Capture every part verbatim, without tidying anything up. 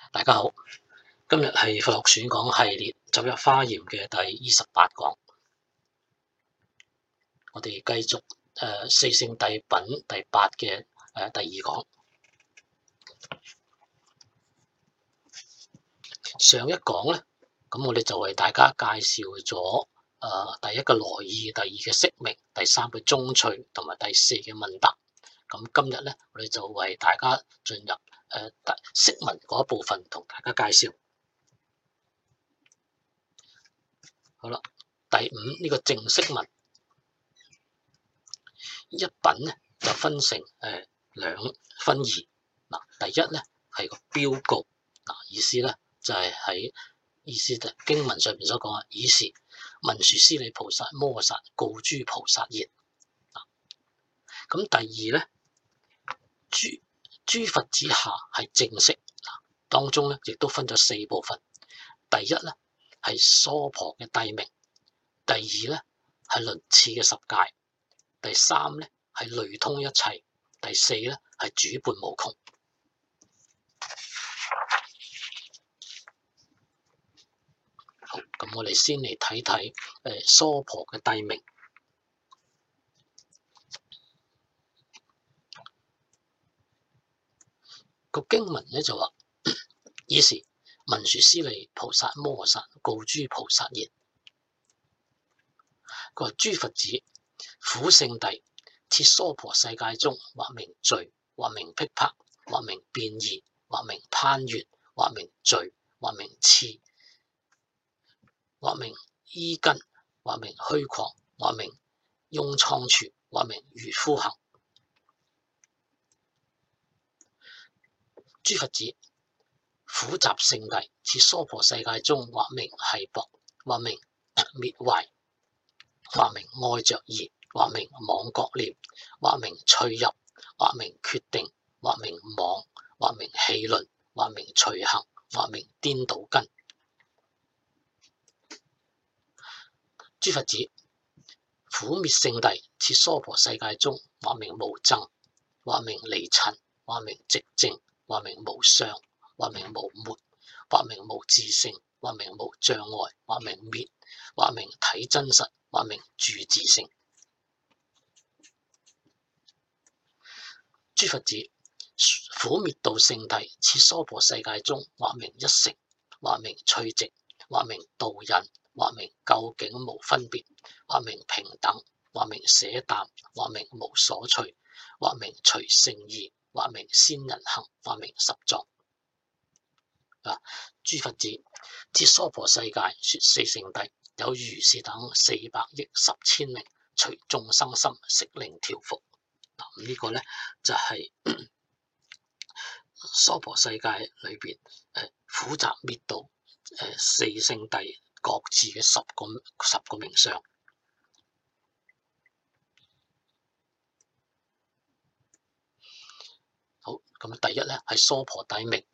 大家好，今日係佛學選講系列走入華嚴嘅第二十八講，我哋繼續誒、呃、四聖諦品第八嘅誒、呃、第二講。上一講咧，咁我哋就為大家介紹咗誒、呃、第一個來意、第二嘅釋名、第三嘅宗趣同埋第四嘅問答。咁今日咧，我哋就為大家進入誒釋文嗰一部分，同大家介紹。好啦，第五呢、這個正釋文一品咧就分成誒、呃、兩分二。嗱，第一咧係個標告，嗱意思咧就係、是、喺意思就經文上面所講啊，爾時文殊師利菩薩摩薩告諸菩薩言。咁第二咧，諸諸佛子下係正釋，當中咧亦都分咗四部分。第一咧係娑婆嘅諦名，第二咧係輪次嘅十界，第三咧係類通一切，第四咧係主伴無窮。好，咁我哋先嚟睇睇誒娑婆嘅諦名。個經文咧就話，爾時文殊師利菩薩摩薩告諸菩薩言。佢話諸佛子，苦聖諦，設娑婆世界中，或名聚，或名辟泊，或名變異，或名攀緣，或名聚，或名次，或名依根，或名虛誑，或名庸倉處，或名愚夫行。諸佛子，苦集聖諦，設娑婆世界中，或名繫縛，或名滅壞，或名愛着疑，或名妄覺念，或名趣入，或名決定，或名妄，或名戲論，或名隨行，或名顛倒根。諸佛子，苦滅聖諦，設娑婆世界中，或名無諍，或名離塵，或名寂靜，或名無相，或名無末，或名無自性，或名無障礙，或名滅，或名體真實，或名住自性。諸佛子，苦滅道聖諦，設娑婆世界中，或名一乘，或名趣寂，或名道忍，或名究竟無分別，或名平等，或名捨淡，或名無所趣，或名隨聖意，或名仙人行，或名十狀。啊！諸佛子，設娑婆世界，說四聖諦，有如是等四百億十千名，隨眾生心，悉令調伏。嗱、啊，這個、呢個咧就係、是、娑婆世界裏邊誒苦集滅道誒、呃、四聖諦各自嘅十個十個名相。好，咁第一咧係娑婆諦名。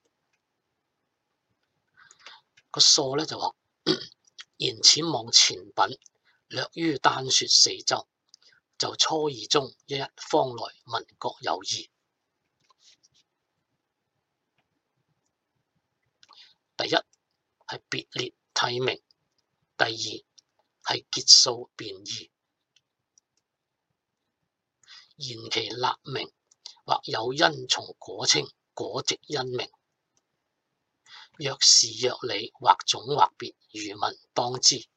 個疏咧就話，言淺望前品，略於單說四洲，就初二中一一方來聞覺有二。第一係別列諦名，第二係結數變異，言其立名，或有因從果稱，果即因名。若是若理，或總或別，如文當知。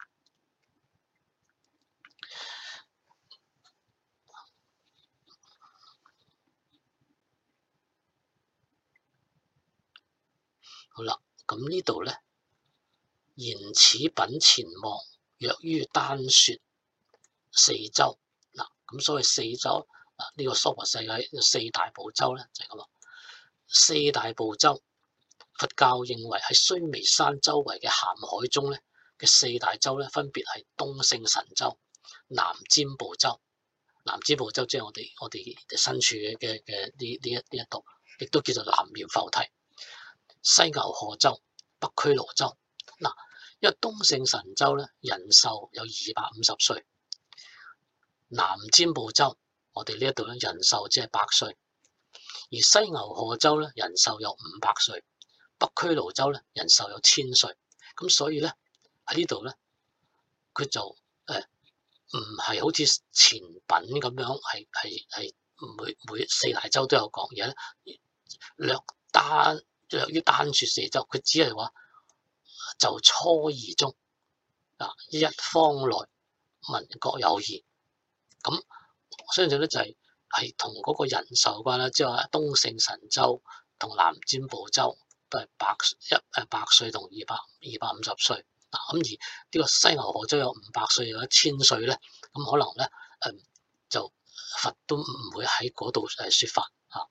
好啦，咁呢度咧，言此品前望，若於單說四洲。嗱，咁所謂四洲啊，呢、這個娑婆世界四大部洲咧就係咁啦。四大部洲，佛教認為喺須彌山周圍嘅鹹海中咧嘅四大洲咧，分別係東勝神洲、南贍部洲。南贍部洲即係我哋我哋身處嘅嘅嘅呢呢一呢一度，亦都叫做南驃浮提。西牛貨洲、北俱羅洲。嗱，因為東勝神洲咧人壽有二百五十歲，南贍部洲我哋呢一度咧人壽只係百歲，而西牛貨洲咧人壽有五百歲。 北俱盧洲咧人壽有千歲，咁所以咧喺呢度咧佢就誒唔係好似前品咁樣係係係每每四大洲都有講，而咧略單略於單説四洲，佢只係話就初二中啊一方來民國有異，咁我相信咧就係係同嗰個人壽有關啦，即係話東勝神州同南瞻部洲都係百一誒百歲同二百二百五十歲嗱，咁而呢個西牛貨洲有五百歲有一千歲咧，咁可能咧誒、嗯、就佛都唔會喺嗰度誒説法嚇，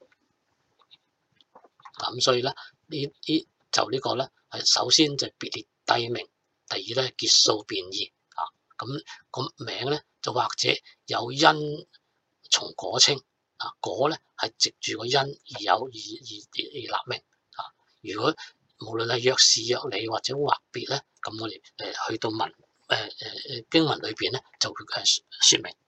咁所以咧呢呢就呢個咧係首先就別列帝名，第二咧結數變異啊，咁個名咧就或者有因從果稱啊，果咧係藉住個因而有而而而而立名啊。如果無論係若是若離或者或別咧，咁我哋誒去到文誒誒誒經文裏邊咧就會誒説明。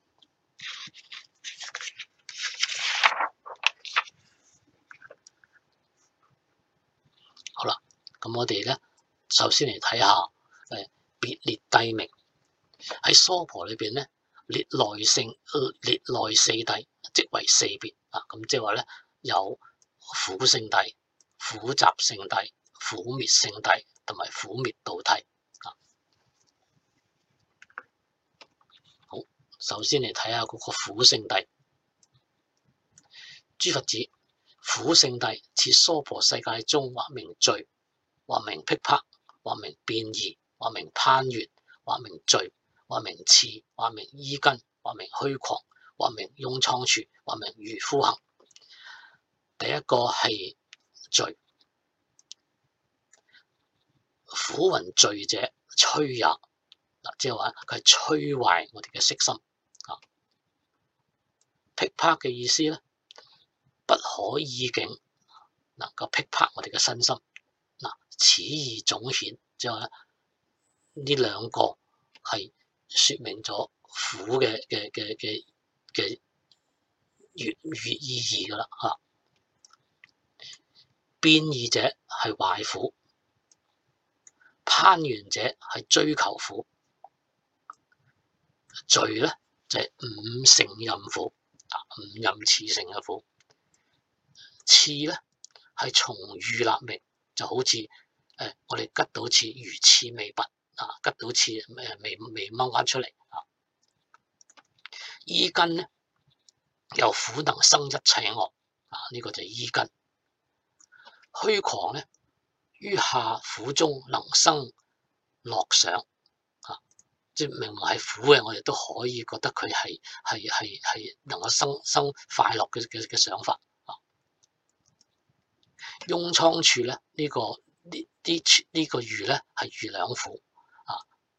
好啦，咁我哋咧首先嚟睇下誒別列帝名喺娑婆裏邊咧。列內聖列內四帝即為四別啊，咁即係話咧有苦聖帝、苦集聖帝、苦滅聖帝同埋苦滅道帝啊。好，首先嚟睇下嗰個苦聖帝。諸佛子，苦聖帝設娑婆世界中，或名序，或名辟魄，或名變異，或名攀緣，或名聚，或名次，或名依根，或名虛誑，或名雍倉處，或名愚夫行。第一個係序，苦云序者，摧也。嗱，即係話佢係摧壞我哋嘅色心啊。辟魄嘅意思咧，不可意境，能夠辟魄我哋嘅身心。嗱，此二總顯，即係話呢兩個係説明咗苦嘅嘅嘅嘅嘅粵粵意義噶啦嚇。變異者係壞苦，攀緣者係追求苦，聚咧就係、是、五乘任苦啊，五任次成嘅苦。次咧係從喻立名，就好似誒、呃、我哋吉到似如刺未拔啊，吉到似誒未未掹翻出嚟啊。依根咧由苦能生一切惡啊，呢、這個就係依根。虛誑咧於下苦中能生樂想啊，即係明明係苦嘅，我哋都可以覺得佢係係係係能夠生生快樂嘅嘅嘅想法啊。雍倉處咧呢、這個呢啲呢個喻咧係喻兩苦啊，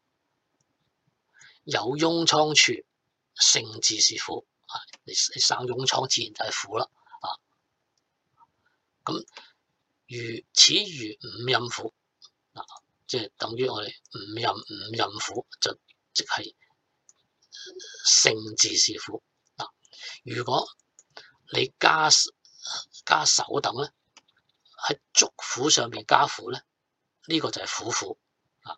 有雍倉處性自是苦啊，你你生雍倉自然就係苦啦啊。咁如此如五任苦嗱、啊，即係等於我哋五任五任苦，就即係性自是苦嗱、啊。如果你加加手等咧，喺足苦上面加苦咧，呢、這個就係苦苦啊。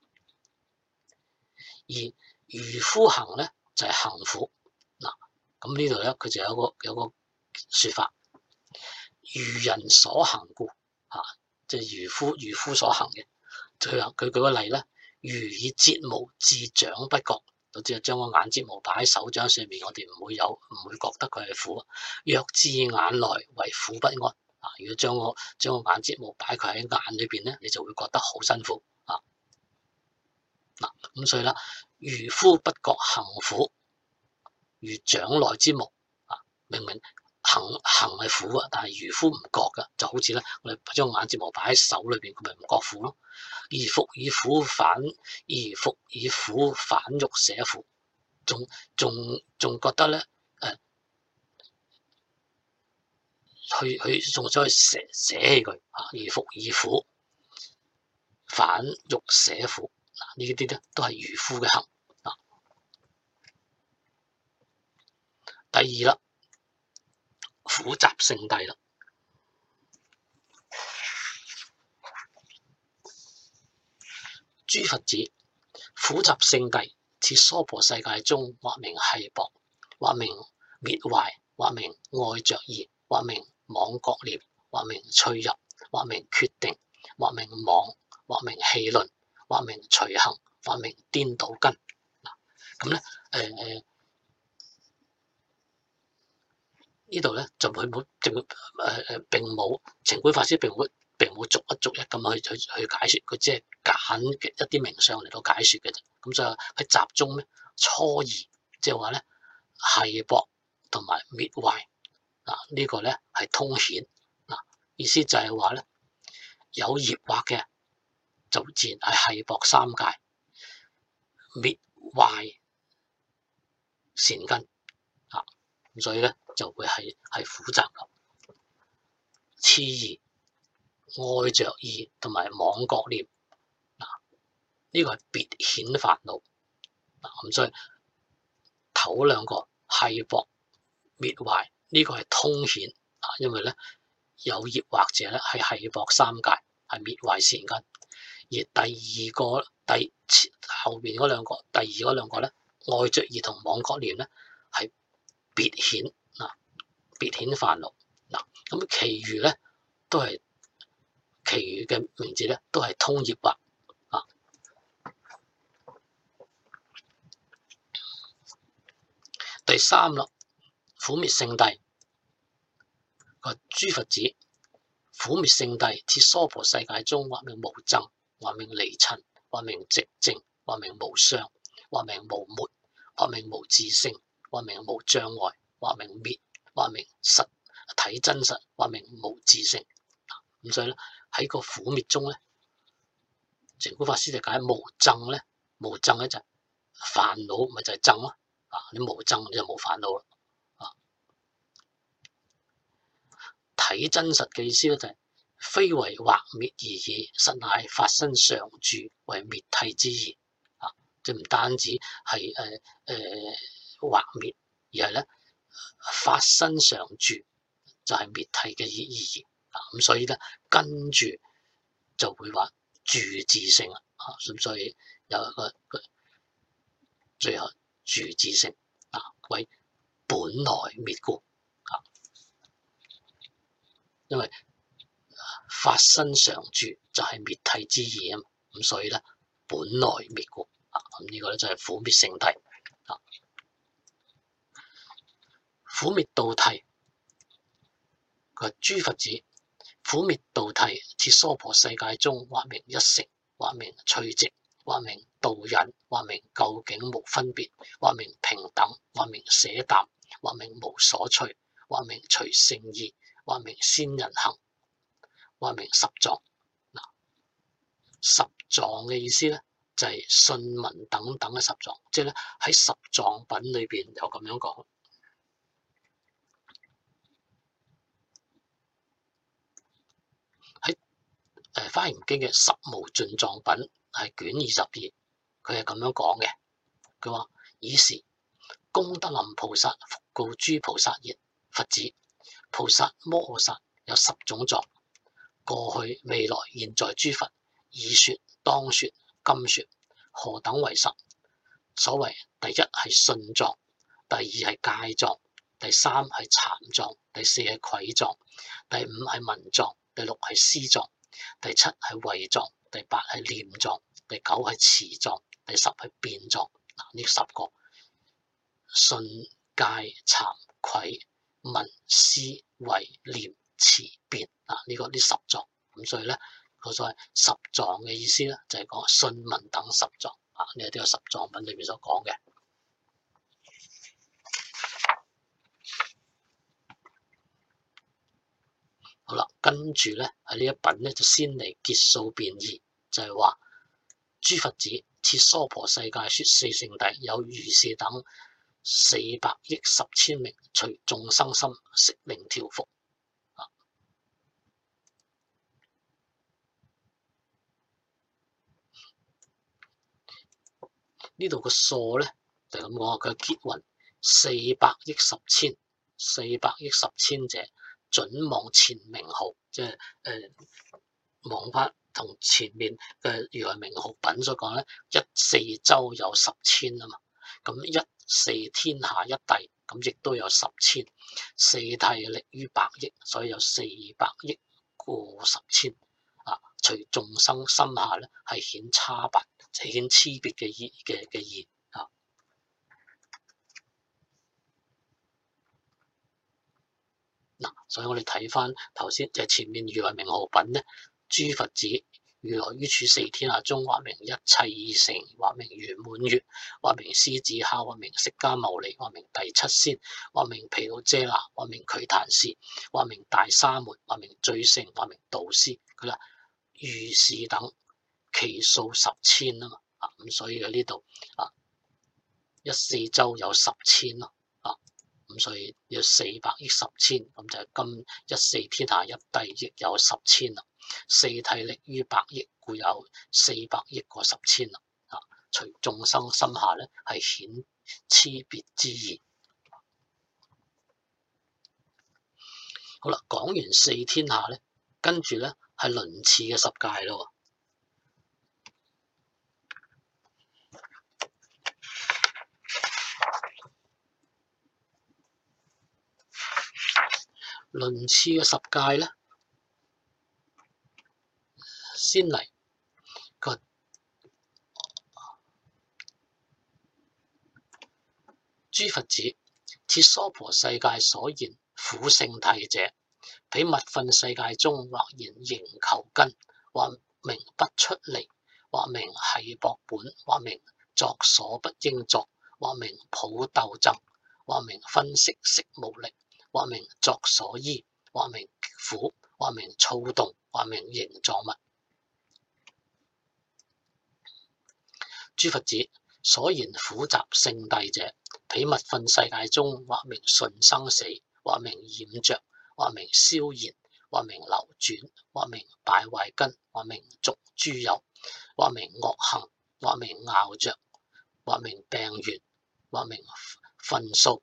而愚夫行咧就係、是、行苦嗱，咁、啊、呢度咧佢就有個有個説法。愚人所行故，嚇、啊，即係愚夫愚夫所行嘅。佢話佢舉個例咧，愚以睫毛置掌不覺，就即係將個眼睫毛擺喺手掌上面，我哋唔會有唔會覺得佢係苦。若置眼內為苦不安，啊，如果將個將個眼睫毛擺佢喺眼裏邊咧，你就會覺得好辛苦啊。嗱，咁所以啦，愚夫不覺行苦，如掌內之毛啊，明明。行行係苦啊，但係愚夫唔覺噶，就好似咧，我哋將眼睫毛擺喺手裏邊，佢咪唔覺苦咯。而復以苦反，而復以苦反欲捨苦，仲仲仲覺得咧，誒、呃，去去仲想去捨捨棄佢啊，而復以苦反欲捨苦，嗱呢啲咧都係愚夫嘅行啊。第二啦。苦集聖帝啦， 諸佛子，苦集聖諦，設娑婆世界中，或名繫縛，或名滅壞，或名愛着意，或名妄覺念，或名趣入，或名決定，或名妄，或名戲論，或名隨行，或名顛倒根。嗱，咁咧，誒誒呢度咧就佢冇，就誒誒並冇情觀法師並冇並冇逐一逐一咁去去去解説，佢只係揀一啲名相嚟到解説嘅啫。咁就喺集中咧初二，即係話咧繫縛同埋滅壞嗱，呢個咧係通顯嗱，意思就係話咧有業惑嘅就自然係繫縛三界，滅壞善根啊，咁所以咧就會係係苦集啦。次二愛着意同埋妄覺念嗱，呢個係別顯煩惱嗱，咁所以頭兩個繫縛滅壞呢個係通顯啊，因為咧有業惑者咧係繫縛三界，係滅壞善根。而第二個第後邊嗰兩個，第二嗰兩個咧愛着意同妄覺念咧係別顯嗱，別顯煩惱嗱，咁其餘咧都係其餘嘅名字咧都係通業惑啊。第三啦，苦滅聖諦，個諸佛子，苦滅聖諦，設娑婆世界中，或名無諍，或名離塵，或名寂靜，或名無相，或名無末，或名無自性，或名無障礙，或名滅，或名實體真實，或名無自性。咁所以咧喺個苦滅中咧，情觀法師就解無諍咧，無諍咧就煩惱咪就係諍咯啊！你無諍你就冇煩惱啦啊！體真實嘅意思咧就係、是、非為惑滅而已，實乃法身常住，為滅諦之意啊！即係唔單止係誒誒惑滅，而係咧法身常住就係滅諦嘅意義啊！咁所以咧跟住就會話住自性啊！咁所以有一個最後住自性啊，為本來滅故啊，因為法身常住就係滅諦之意啊，咁所以咧本來滅故啊，咁呢個咧就係苦滅聖諦啊。苦滅道諦，佢係諸佛子，苦滅道諦，設娑婆世界中，或名一乘，或名趣寂，或名道忍，或名究竟無分別，或名平等，或名捨淡，或名無所趣，或名隨聖意，或名仙人行，或名十藏。嗱，十藏嘅意思咧就係、是、信聞等等嘅十藏，即係咧喺十藏品裏邊有咁樣講。喺誒《華嚴經》嘅十無盡藏品係卷二十二，佢係咁樣講嘅。佢話：爾時功德林菩薩復告諸菩薩言：佛子，菩薩摩訶薩有十種藏，過去、未來、現在諸佛已說、當說、今說，何等為十？所謂第一係信藏，第二係戒藏，第三係禪藏，第四係愧藏，第五係文藏，第六係思藏，第七係慧藏，第八係念藏，第九係持藏，第十係辯藏。嗱，呢十個信、戒、慚、愧、聞、思、慧、念、持、辯啊，呢、這個呢十藏。咁所以咧，嗰所謂十藏嘅意思咧，就係、是、講信聞等十藏啊，呢啲係十藏品裏面所講嘅。好啦，跟住咧喺呢一品咧就先嚟結數辯義，就係話諸佛子，設娑婆世界說四聖諦，有如是等四百億十千名，隨眾生心悉令調伏。啊，呢度個數咧就咁講，佢結云四百億十千，四百億十千者，準望前名號，即係誒望翻同前面嘅如來明號品所講咧，一四洲有十千啊嘛，咁一四天下一帝，咁亦都有十千，四諦力於百億，所以有四百億過十千啊。隨眾生心下咧，係顯差別，顯差別嘅意嘅嘅意啊。嗱，所以我哋睇翻頭先就係前面如來明號品咧，諸佛子如來於處四天下中，或名一切已成，或名圓滿月，或名獅子吼，或名釋迦牟尼，或名第七仙，或名毗盧遮那，或名瞿曇氏，或名大沙門，或名最勝，或名導師。佢話如是等其數十千啊嘛，啊咁所以喺呢度啊一四洲有十千咯，啊咁所以要四百億十千，咁就係今一四天下一帝亦有十千啦。四諦力於百億，故有四百億個十千啦。啊，隨眾生心下咧，係顯差別之意。好啦，講完四天下咧，跟住咧係輪次嘅十界咯。輪次嘅十界咧，先嚟個諸佛子，設娑婆世界所言苦聖諦者，彼密訓世界中，或言形求根，或名不出離，或名繫縛本，或名作所不應作，或名抱鬥爭，或名分析色無力，或名作所依，或名苦，或名躁動，或名形狀物。諸佛子，所言苦集聖諦者，彼密訓世界中，或名順生死，或名染着，或名消然，或名流轉，或名敗壞根，或名續諸有，或名惡行，或名拗着，或名病緣，或名分數。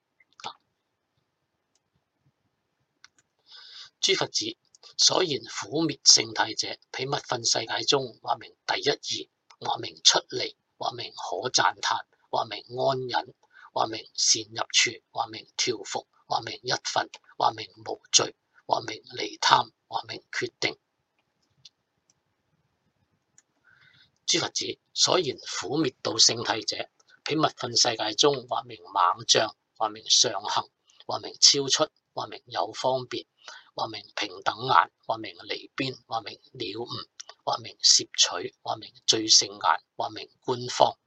諸佛子，所言苦滅聖諦者，彼密訓世界中，或名第一義，或名出離，或名可讚歎，或名安忍，或名善入處，或名調伏，或名一分，或名無罪，或名離貪，或名決定。諸佛子，所言苦滅道聖諦者，彼密訓世界中，或名猛將，或名上行，或名超出，或名有方便，或名平等眼，或名離邊，或名了悟，或名攝取，或名最勝眼，或名觀方。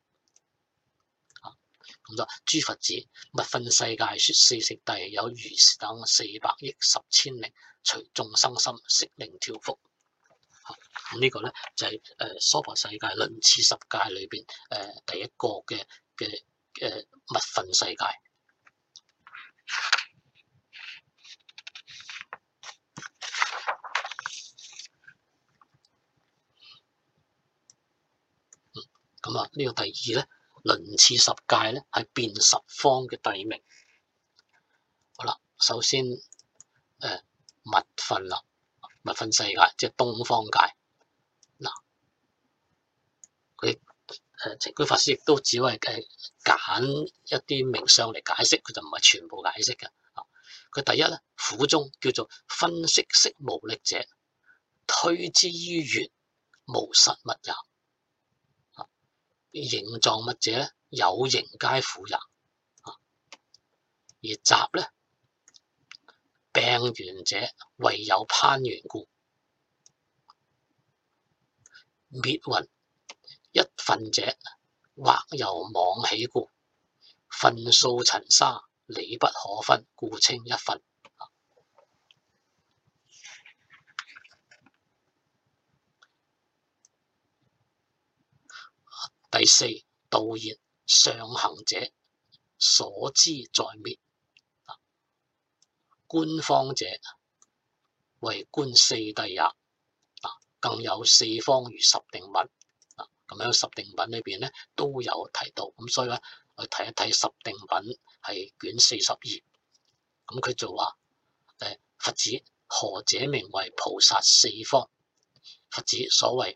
咁就諸佛子，密訓世界說四聖諦有如是等四百億十千名，隨眾生心悉令調伏。咁呢個咧就係誒娑婆世界輪次十界裏邊誒第一個嘅嘅嘅密訓世界。咁啊，呢個第二咧，輪次十界咧係變十方嘅帝名。好啦，首先誒、呃、密訓啦，密訓世界即係東方界。嗱，佢誒澄居法師亦都只係誒揀一啲名相嚟解釋，佢就唔係全部解釋嘅。啊，佢第一咧，苦中叫做分析色無力者，推之於緣，無實物也。形狀物者咧，有形皆苦也。而集咧，病緣者唯有攀緣故。滅云一分者，或由妄起故。分數塵沙，理不可分，故稱一分。第四，道言上行者所知在滅，觀方者為觀四諦也。更有四方如十定品，咁樣十定品裏邊咧都有提到，咁所以咧我睇一睇十定品係卷四十二，咁佢就話誒佛子何者名為菩薩四方？ 佛子所謂：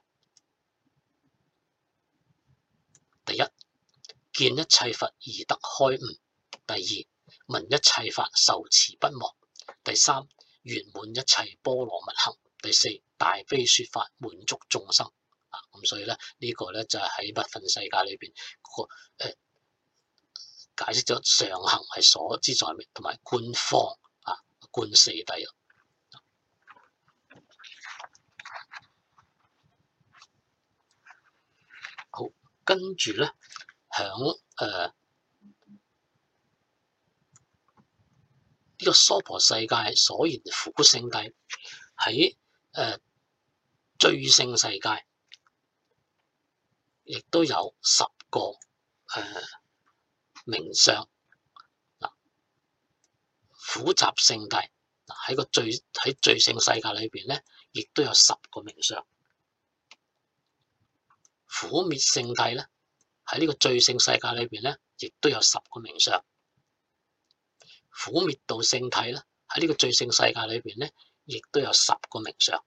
第一，見一切佛而得開悟；第二，聞一切法受持不忘；第三，圓滿一切波羅蜜行；第四，大悲說法滿足眾生。啊，咁所以咧呢、這個咧就係喺密分世界裏邊個誒解釋咗上行係所知在明，同埋觀方啊觀四諦。好，跟住咧響誒呢個娑婆世界所言苦聖諦喺誒最勝世界，亦都有十個誒、呃、名相。嗱，苦集聖諦嗱喺個最喺最勝世界裏邊咧，亦都有十個名相。苦滅聖諦咧喺呢個最勝世界裏邊咧，亦都有十個名相。苦滅道聖諦咧喺呢個最勝世界裏邊咧，亦都有十個名相。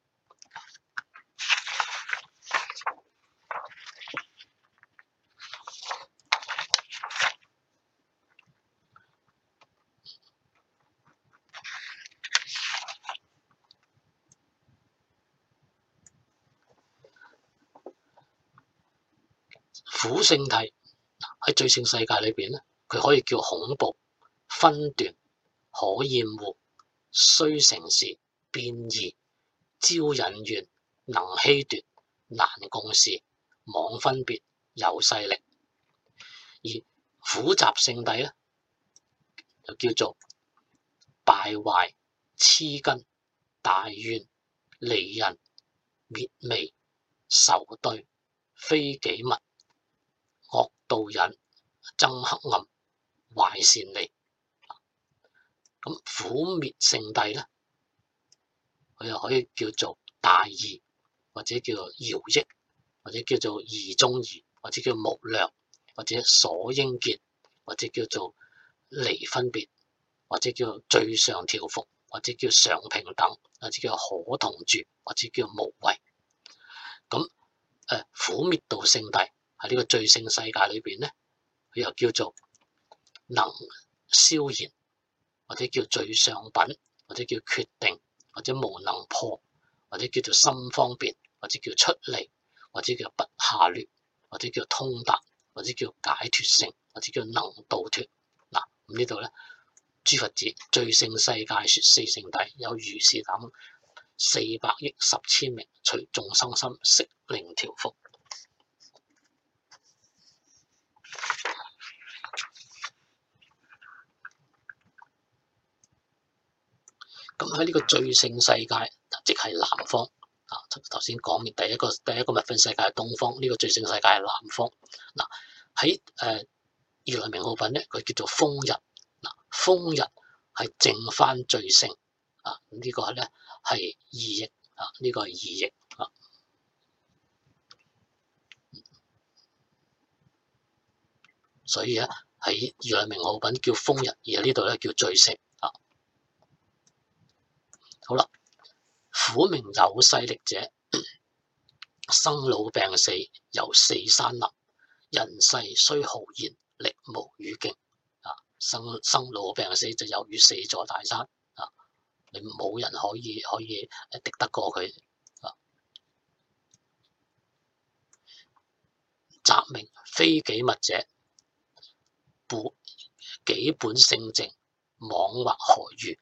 苦聖諦喺最勝世界裏邊咧，佢可以叫恐怖、分段、可厭惡、須成事、變異、招引緣、能欺奪、難共事、妄分別、有勢力。而苦集聖諦咧，就叫做敗壞、痴根、大怨、離人、滅微、仇對、非己物、惡導引、憎黑暗、壞善離。咁苦滅聖諦咧，佢又可以叫做大異，或者叫做饒益，或者叫做義中義，或者叫無量，或者所應見，或者叫做離分別，或者叫做最上調伏，或者叫常平等，或者叫可同住，或者叫無為。咁誒苦滅道聖諦喺呢個最勝世界裏邊咧，佢又叫做能消言，或者叫最上品，或者叫決定，或者無能破，或者叫做心方便，或者叫出離，或者叫不下劣，或者叫通達，或者叫解脫性，或者叫能度脫。嗱，咁呢度咧，諸佛子最勝世界說四聖諦，有如是等四百億十千名，隨眾生心悉令調伏。咁喺呢個最勝世界，即係南方啊。頭先講完第一個第一個密分世界係東方，呢、這個最勝世界係南方。嗱喺誒如來名號品咧，佢叫做風日。嗱、啊，風日係正翻最勝啊。這個、呢個咧係意譯啊，呢、這個係意譯啊。所以咧喺如來名號品叫風日，而喺呢度咧叫最勝啊。好啦，苦名有勢力者，生老病死由四山林，人世雖豪言，力無與競啊！生生老病死就由於四座大山啊，你冇人可以可以誒敵得過佢啊。雜名非己物者，本己本性淨，妄惑何喻？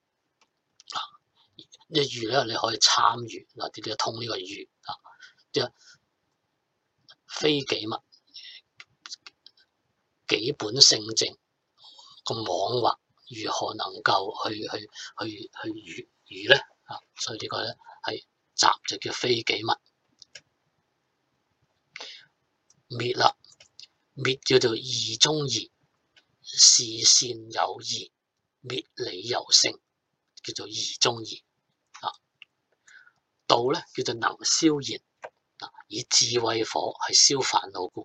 呢個喻咧，你可以參與嗱，啲啲通呢個喻啊，即係非己物，己本性淨，咁妄惑如何能夠去去去去喻喻咧啊？所以個呢個咧係雜就叫非己物。滅啦，滅叫做義中義，示善有義，滅理有聖，叫做義中義。道咧叫做能消言，以智慧火係消煩惱故。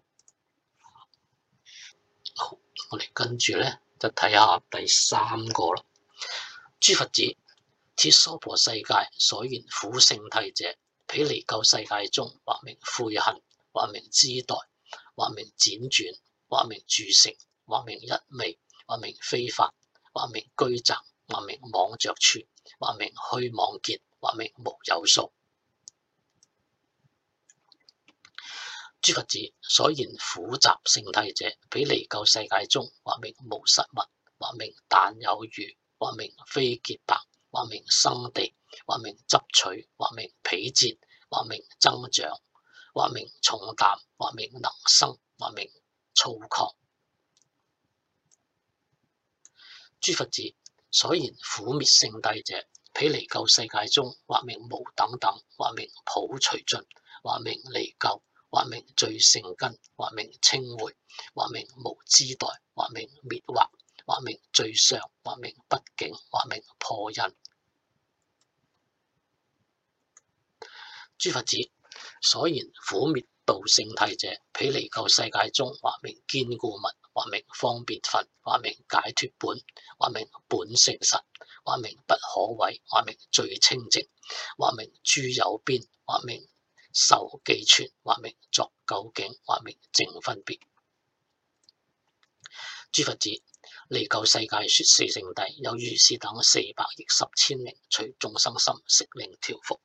好，我哋跟住咧就睇下第三個啦。諸佛子，此娑婆世界所言苦聖諦者， 彼離垢世界中，或名悔恨，或名資待，或名輾轉，或名住成，或名一味，或名非法，或名居宅，或名妄着處，或名虛妄見，或名無有數。諸佛子，所言苦集聖諦者，彼離垢世界中，或名無實物，或名但有餘，或名非潔白，或名生地，或名執取，或名彼戰，或名增長，或名重淡，或名能生，或名躁狂。諸佛子，所言苦滅聖諦者，彼離垢世界中，或名無等等，或名普除盡，或名離垢，或名最勝根，或名稱會，或名無資待，或名滅惑，或名最上，或名不境，或名破印。諸佛子，所言苦滅道聖諦者，彼離垢世界中，或名堅固物，或名方便分，或名解脫本，或名本性實，或名不可毀，或名最清淨，或名諸有邊，或名受記存，或名作究竟，或名淨分別。諸佛子，離垢世界說四聖諦，有如是等四百億十千名，隨眾生心悉令調伏。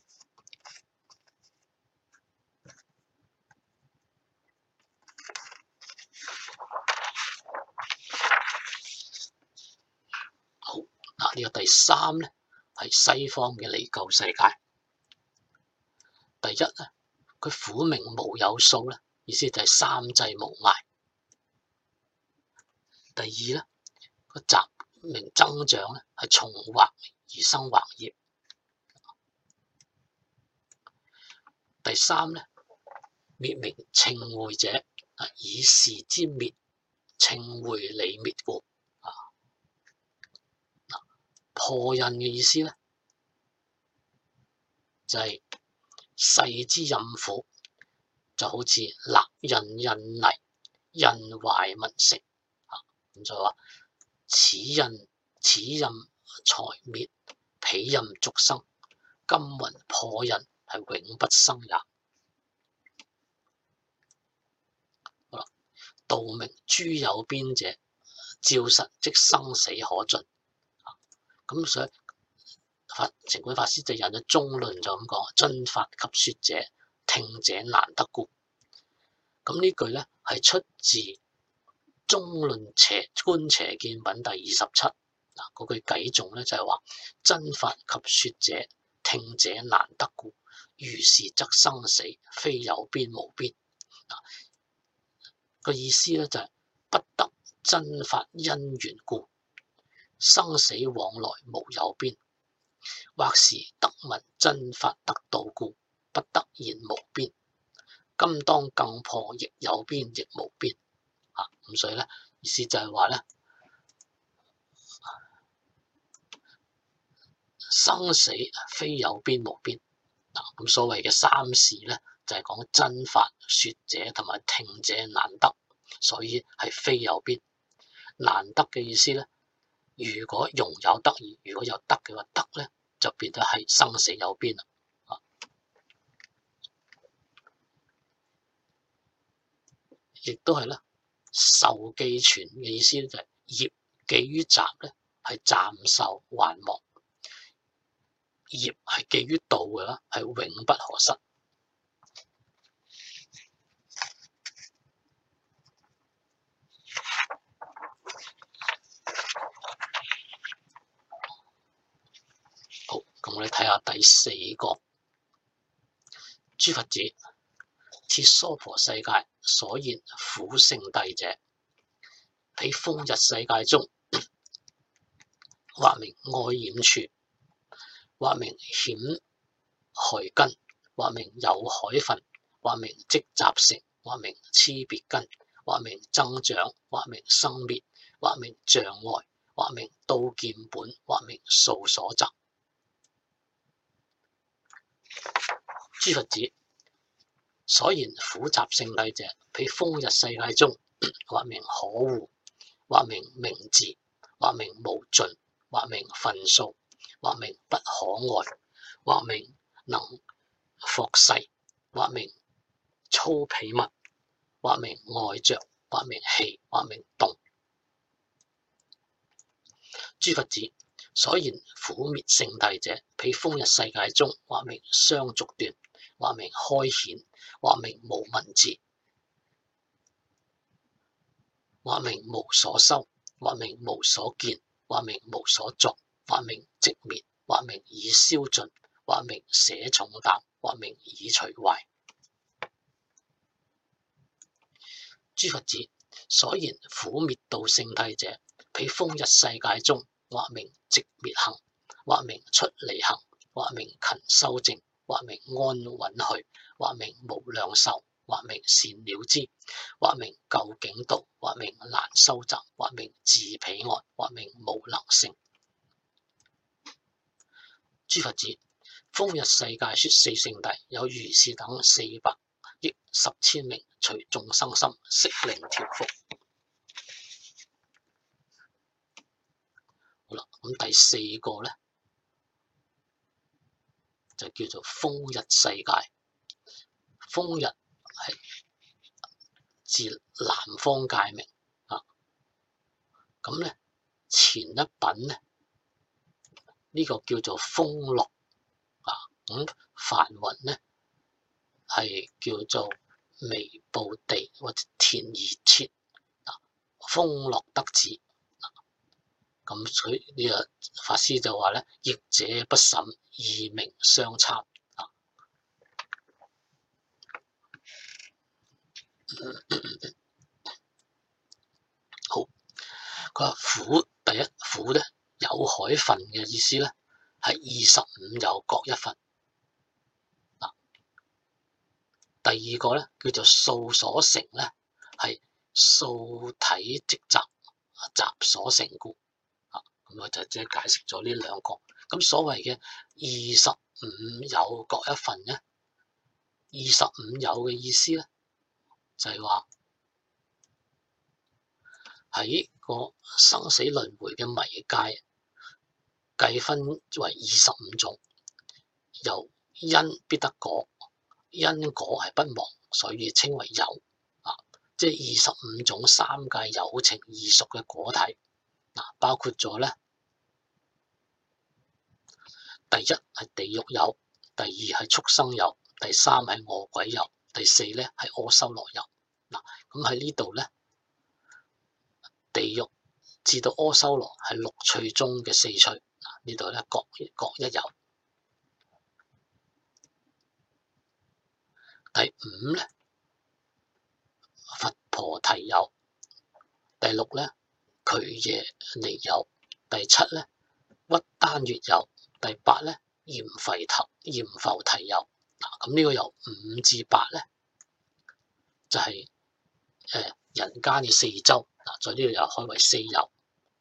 好，嗱，呢個第三咧係西方嘅離垢世界。第一咧，佢苦名無有數咧，意思就係三際無涯。第二咧，個集名增長咧係從惑而生惑業。第三咧，滅名稱會者，以是之滅稱會理滅故。啊，破印嘅意思咧，就係、是、世之印苦，就好似勒印印泥，印壞文成。咁就話此印此印才滅，彼印續生，今云破印係永不生也。好啦，道名諸有邊者，照實即生死可盡。咁所以法澄本法師就引咗中論就咁講：遵法及說者，聽者難得故。咁呢句咧係出自中論邪觀邪見品第二十七嗱，嗰句偈頌咧就係話：真法及說者，聽者難得故。如是則生死，非有邊無邊。嗱，個意思咧就係、是、不得真法因緣故，生死往來無有邊；或是得聞真法得道故，不得言無邊。今當更破，亦有邊，亦無邊。啊，咁所以咧，意思就係話咧，生死非有邊無邊。嗱、啊，咁所謂嘅三事咧，就係、是、講真法說者同埋聽者難得，所以係非有邊。難得嘅意思咧，如果容有得意，如果有得嘅話，得咧就變咗係生死有邊啦。啊，亦都係咧。受記存嘅意思咧就係業記於集咧係暫受還亡，業係記於道嘅啦係永不可失。好，咁我哋睇下第四個。諸佛子，切娑婆世界所言苦聖諦者，彼風日世界中，或名愛染處，或名險害根，或名有海分，或名積集成，或名痴別根，或名增長，或名生滅，或名障礙，或名刀劍本，或名數所集。諸佛子，所言苦集聖諦者，彼風日世界中，或名可護，或名明字，或名無盡，或名分數，或名不可愛，或名能霍勢，或名粗鄙物，或名外著，或名氣，或名動。諸佛子，所言苦滅聖諦者，彼風日世界中，或名相續斷，或名開顯，或名無文字，或名無所修，或名無所見，或名無所作，或名寂滅，或名已消盡，或名捨重淡，或名已除壞。諸佛子，所言苦滅道聖諦者，彼風日世界中，或名寂滅行，或名出離行，或名勤修證，或名安穩去，或名無量壽，或名善了知，或名究竟道，或名難收集，或名自彼岸，或名無能成。諸佛子，風日世界說四聖諦，有如是等四百億十千名，隨眾生心，悉令調伏。好啦，咁第四個咧就叫做風日世界。風日係自南方界名啊，咁咧前一品咧呢、這個叫做風樂啊，咁梵雲咧係叫做微布地或者田而切啊，風樂得子。咁佢呢個法師就話咧，譯者不審，異名相參啊。好，佢話苦第一苦咧有海分嘅意思咧係二十五有各一分。啊，第二個咧叫做數所成咧係數體積集，集所成故。啊，咁我就即係解釋咗呢兩個。咁所謂嘅二十五有各一分咧，二十五有嘅意思咧就係話喺個生死輪迴嘅迷界計分為二十五種，由因必得果，因果係不亡，所以稱為有啊，即係二十五種三界有情異熟嘅果體。嗱，包括咗咧，第一係地獄有，第二係畜生有，第三係餓鬼有，第四咧係阿修羅有。嗱，咁喺呢度咧，地獄至到阿修羅係六趣中嘅四趣。嗱，呢度咧各各一有。第五咧，佛菩提有。第六咧，俱舍尼有。第七咧，鬱丹越有。第八咧，閻浮提閻浮提有。嗱，咁呢個由五至八咧，就係、是、誒人間嘅四洲。嗱，在呢度又開為四有。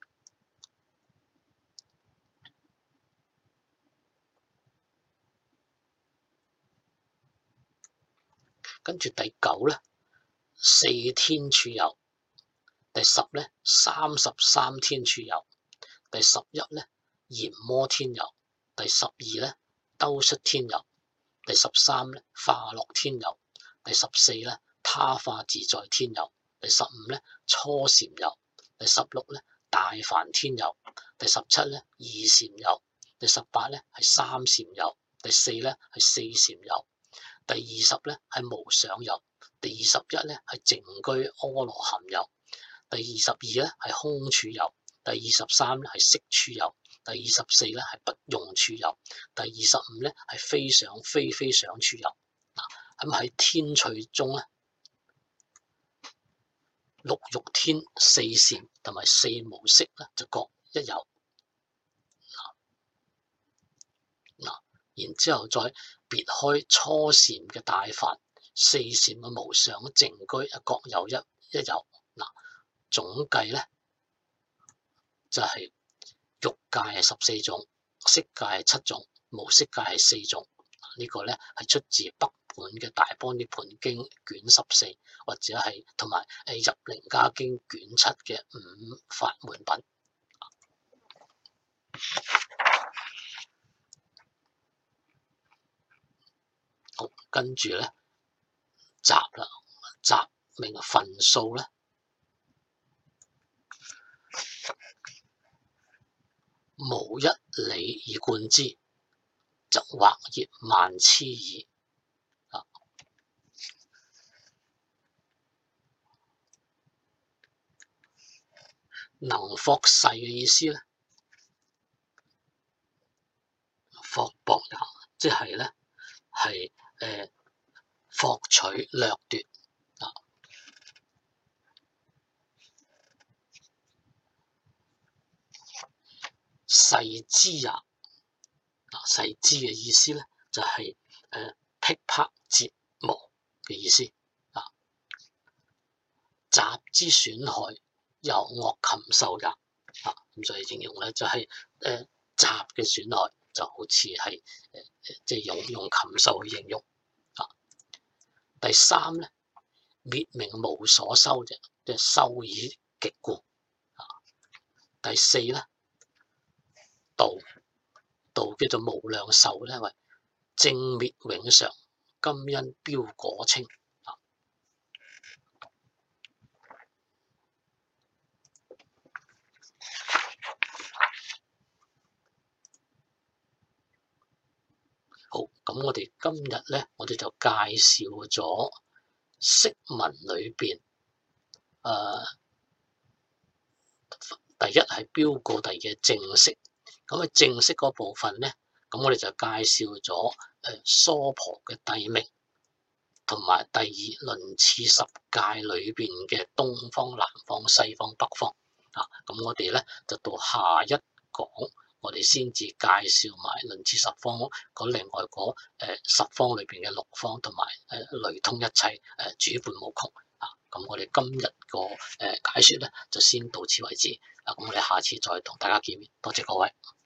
跟住第九咧，四天處有。第十咧，三十三天處有。第十一咧，閻摩天有。第十二咧，兜率天有。第十三咧，化樂天有。第十四咧，他化自在天有。第十五咧，初禪有。第十六咧，大梵天有。第十七咧，二禪有。第十八咧，係三禪有。第四咧，係四禪有。第二十咧，係無想有。第二十一咧，係靜居阿羅漢有。第二十二咧，係空處有。第二十三咧，係色處有。第二十四咧，係不用處有。第二十五咧，係非想非非想處有。嗱，咁喺天趣中咧，六欲天、四禪同埋四無色咧，就各一有。嗱，然之後再別開初禪嘅大梵、四禪嘅無想、靜居啊，各有一一有。嗱，總計咧就係、是。欲界係十四種，色界係七種，無色界係四種。呢、這個咧係出自北本嘅大般涅槃經卷十四，或者係同埋誒入楞伽經卷七嘅五法門品。 好，跟住咧集啦，集名分數咧，無一理而貫之，則或葉萬痴矣。啊，能霍誓嘅意思咧，霍博也，即係咧係誒霍取掠奪啊。誓之也，啊，誓之嘅意思咧就係誒劈啪折磨嘅意思啊。集之損害，猶樂禽獸也。啊，咁所以形容咧就係誒集嘅損害就好似係誒即係用用禽獸去形容啊。第三咧，滅名無所收啫，即係羞以極故啊。第四咧，道道叫做無量壽咧，為正滅永常，今因標果清啊。好，咁我哋今日咧，我哋就介紹咗釋文裏邊，誒、呃，第一係標個第嘅正釋，咁啊正釋嗰部分咧，咁我哋就介紹咗誒娑婆嘅帝名，同埋第二鱗次十界裏邊嘅東方、南方、西方、北方啊，咁我哋咧就到下一講。我哋先至介紹埋鱗次十方嗰另外嗰誒十方裏邊嘅六方，同埋誒雷通一切誒主伴無窮啊！咁我哋今日個誒解說咧就先到此為止啊！咁我哋下次再同大家見面，多謝各位。